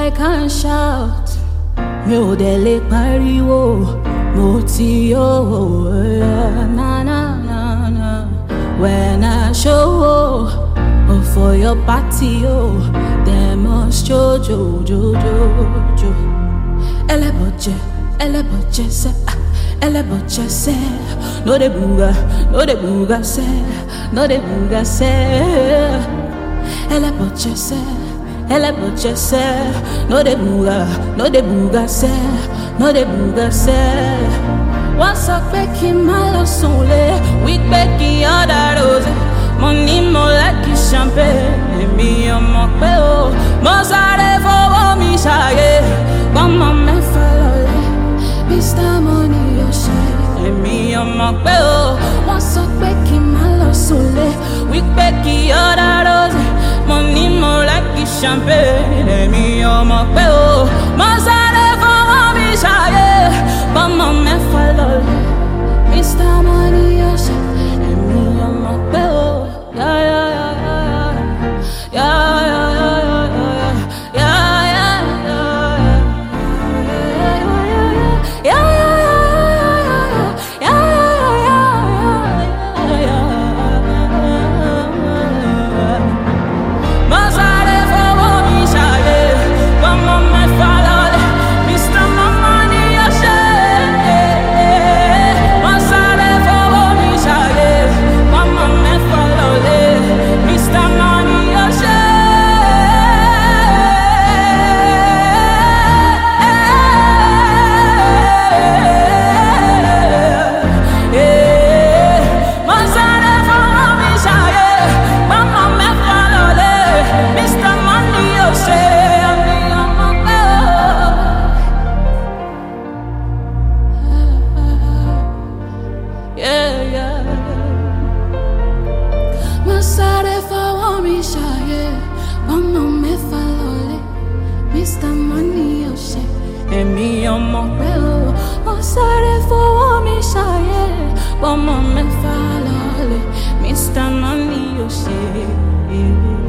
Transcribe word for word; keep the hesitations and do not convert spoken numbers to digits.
I can't shout, mi ò dẹ̀ lè pariwo, mo ti yó, na na na na. When I show up for your party, oh, they must jo jo jo jo jo. Eleboje, eleboje se, ah, eleboje se. No de buga, no de buga se, no de buga se. Eleboje se, eleboje se. No de buga, no de buga se, no de buga se. Wọ́n sọ pé kí n má lọ sùnlé, wípé kí ọ̀dà rose. Mo ní mo lẹ́kì champagne, èmi ọmọ pé o. Mo sáré fowó mi ṣàyè, pọ́nmọ mẹ́fà lọ́lẹ̀. Mister Money yóò ṣe, èmi ọmọ pé o. Wọ́n sọ pé kí n má lọ sùnlé, wípé kí ọ̀dà rose. Mo ní mo lẹ́kì champagne, èmi ọmọ pé o. Mo sáré fowó mi ṣàyè, pọ́nmọ mẹ́fà lọ́lẹ̀. Mister Money yóò ṣe, èmi ọmọ pé o. Yeah, yeah, yeah, yeah, yeah, yeah, yeah, yeah, yeah, yeah, Mister Money yóò ṣe, èmi ọmọ pé o. Wọ́n sáré fowó mi ṣàyè, pọ́nmọ mẹ́fà lọ́lẹ̀. Mister Money yóò ṣe.